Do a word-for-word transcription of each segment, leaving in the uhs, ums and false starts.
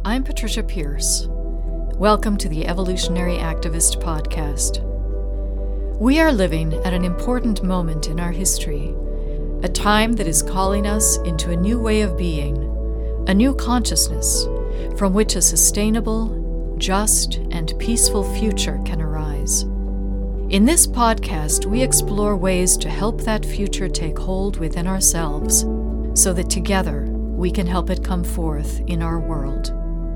I'm Patricia Pierce. Welcome to the Evolutionary Activist Podcast. We are living at an important moment in our history, a time that is calling us into a new way of being, a new consciousness from which a sustainable, just, and peaceful future can arise. In this podcast, we explore ways to help that future take hold within ourselves so that together we can help it come forth in our world.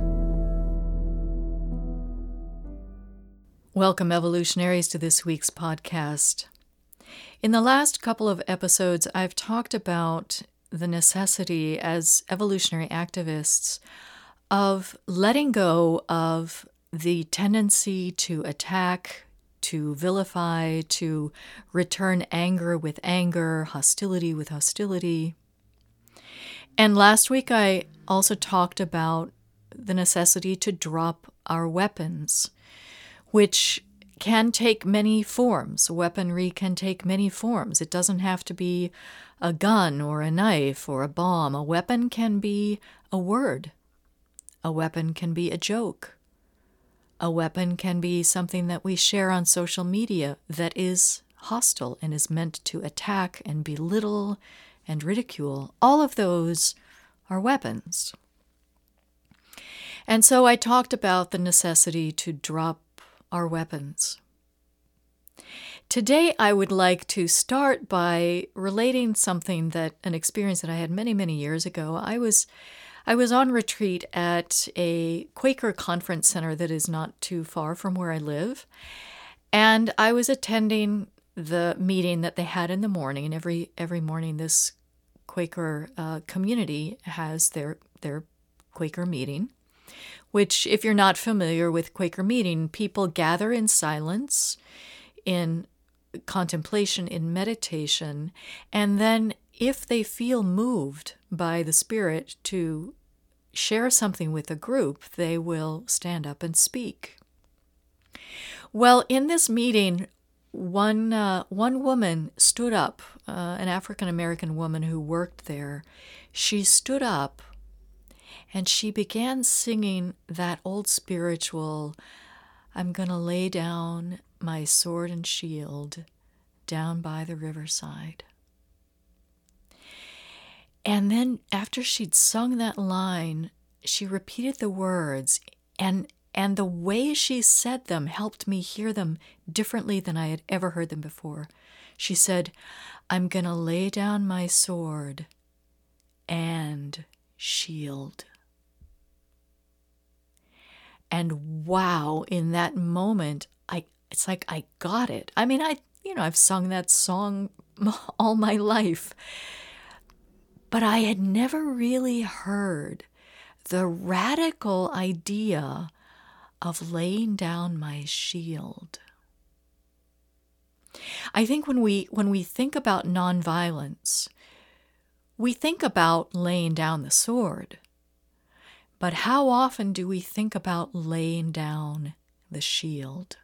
Welcome, evolutionaries, to this week's podcast. In the last couple of episodes, I've talked about the necessity as evolutionary activists of letting go of the tendency to attack, to vilify, to return anger with anger, hostility with hostility. And last week, I also talked about the necessity to drop our weapons, which can take many forms. Weaponry can take many forms. It doesn't have to be a gun or a knife or a bomb. A weapon can be a word. A weapon can be a joke. A weapon can be something that we share on social media that is hostile and is meant to attack and belittle and ridicule. All of those are weapons. And so I talked about the necessity to drop our weapons. Today, I would like to start by relating something that, an experience that I had many, many years ago. I was, I was on retreat at a Quaker conference center that is not too far from where I live, and I was attending the meeting that they had in the morning. And every every morning, this Quaker uh, community has their their Quaker meeting, which, if you're not familiar with Quaker meeting, people gather in silence, in contemplation, in meditation, and then if they feel moved by the Spirit to share something with a group, they will stand up and speak. Well, in this meeting, one uh, one woman stood up, uh, an African-American woman who worked there. She stood up and she began singing that old spiritual, I'm going to lay down my sword and shield down by the riverside. And then after she'd sung that line, she repeated the words, and and the way she said them helped me hear them differently than I had ever heard them before. She said, I'm going to lay down my sword and shield. And wow, in that moment, I it's like I got it. I mean, I you know, I've sung that song all my life. But I had never really heard the radical idea of laying down my shield. I think when we when we think about nonviolence, we think about laying down the sword. But how often do we think about laying down the shield?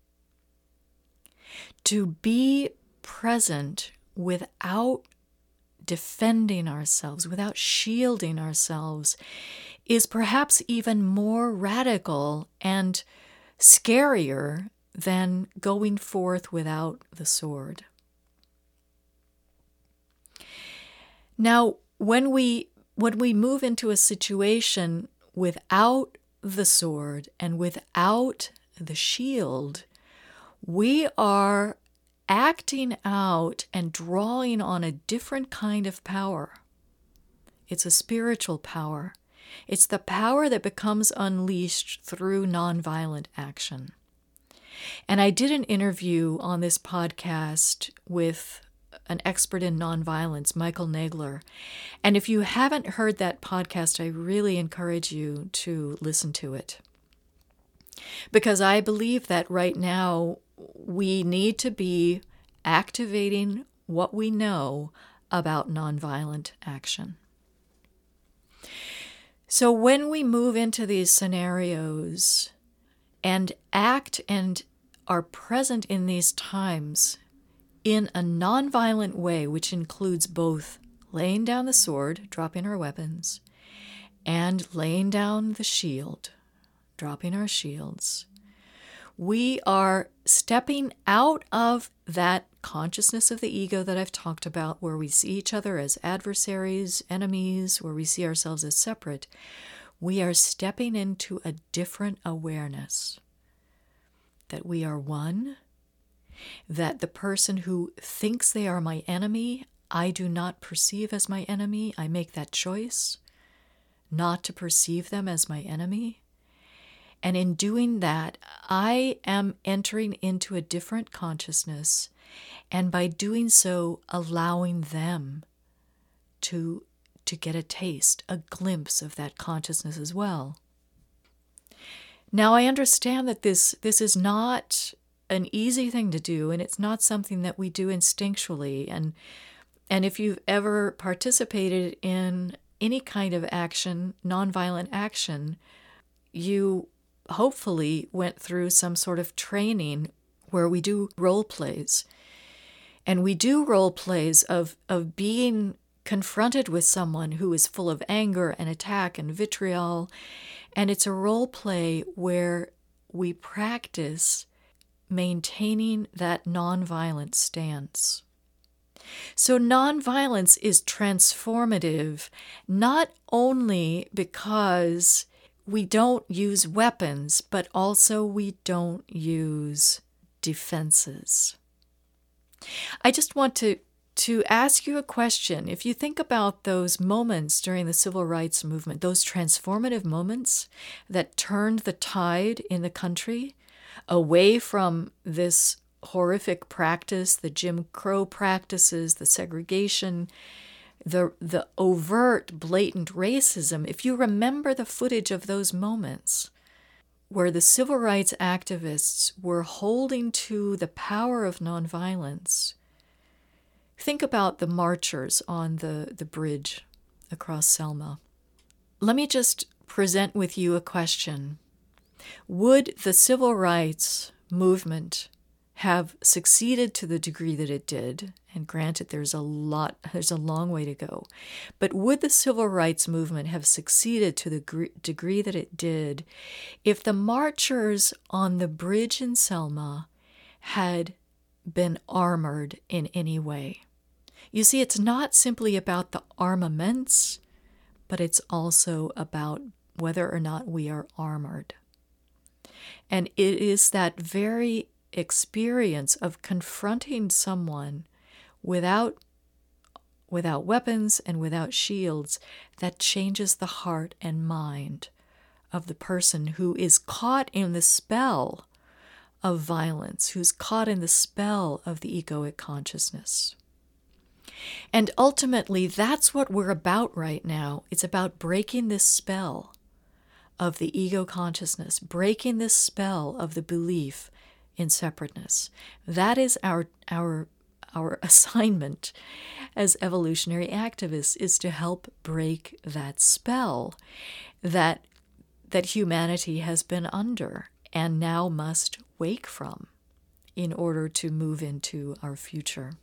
To be present without defending ourselves, without shielding ourselves, is perhaps even more radical and scarier than going forth without the sword. Now, when we when we move into a situation without the sword and without the shield, we are acting out and drawing on a different kind of power. It's a spiritual power. It's the power that becomes unleashed through nonviolent action. And I did an interview on this podcast with an expert in nonviolence, Michael Nagler. And if you haven't heard that podcast, I really encourage you to listen to it. Because I believe that right now we need to be activating what we know about nonviolent action. So when we move into these scenarios and act and are present in these times in a nonviolent way, which includes both laying down the sword, dropping our weapons, and laying down the shield, dropping our shields, we are stepping out of that consciousness of the ego that I've talked about, where we see each other as adversaries, enemies, where we see ourselves as separate. We are stepping into a different awareness that we are one, that the person who thinks they are my enemy, I do not perceive as my enemy. I make that choice not to perceive them as my enemy. And in doing that, I am entering into a different consciousness, and by doing so, allowing them to, to get a taste, a glimpse of that consciousness as well. Now, I understand that this, this is not an easy thing to do, and it's not something that we do instinctually. And, and if you've ever participated in any kind of action, nonviolent action, you hopefully went through some sort of training where we do role plays. And we do role plays of, of being confronted with someone who is full of anger and attack and vitriol. And it's a role play where we practice maintaining that nonviolent stance. So nonviolence is transformative, not only because we don't use weapons, but also we don't use defenses. I just want to, to ask you a question. If you think about those moments during the civil rights movement, those transformative moments that turned the tide in the country away from this horrific practice, the Jim Crow practices, the segregation, the the overt, blatant racism, if you remember the footage of those moments where the civil rights activists were holding to the power of nonviolence, think about the marchers on the, the bridge across Selma. Let me just present with you a question. Would the civil rights movement have succeeded to the degree that it did, and granted there's a lot, there's a long way to go, but would the civil rights movement have succeeded to the gr- degree that it did if the marchers on the bridge in Selma had been armored in any way? You see, it's not simply about the armaments, but it's also about whether or not we are armored. And it is that very experience of confronting someone without without weapons and without shields that changes the heart and mind of the person who is caught in the spell of violence, who's caught in the spell of the egoic consciousness. And ultimately, that's what we're about right now. It's about breaking this spell of the ego consciousness, breaking this spell of the belief in separateness. That is our our our assignment as evolutionary activists, is to help break that spell that that humanity has been under and now must wake from in order to move into our future.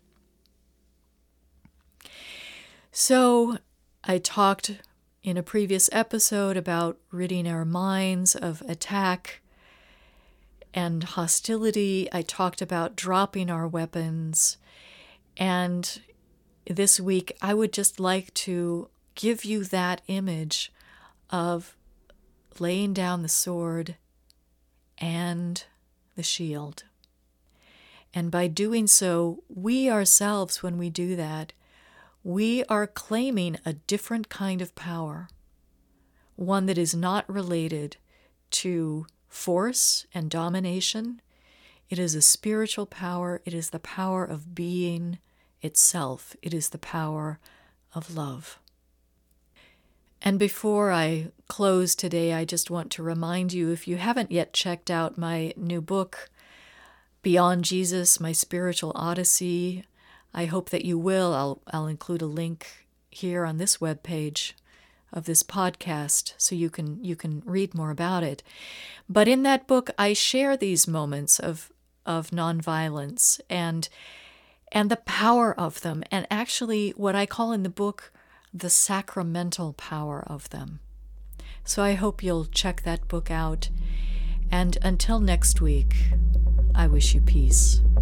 So I talked in a previous episode about ridding our minds of attack and hostility. I talked about dropping our weapons. And this week, I would just like to give you that image of laying down the sword and the shield. And by doing so, we ourselves, when we do that, we are claiming a different kind of power, one that is not related to force and domination. It is a spiritual power. It is the power of being itself. It is the power of love. And before I close today, I just want to remind you, if you haven't yet checked out my new book, Beyond Jesus, My Spiritual Odyssey, I hope that you will. I'll, I'll include a link here on this webpage of this podcast so you can you can read more about it. But in that book, I share these moments of of nonviolence and and the power of them, and actually what I call in the book the sacramental power of them. So I hope you'll check that book out. And until next week, I wish you peace.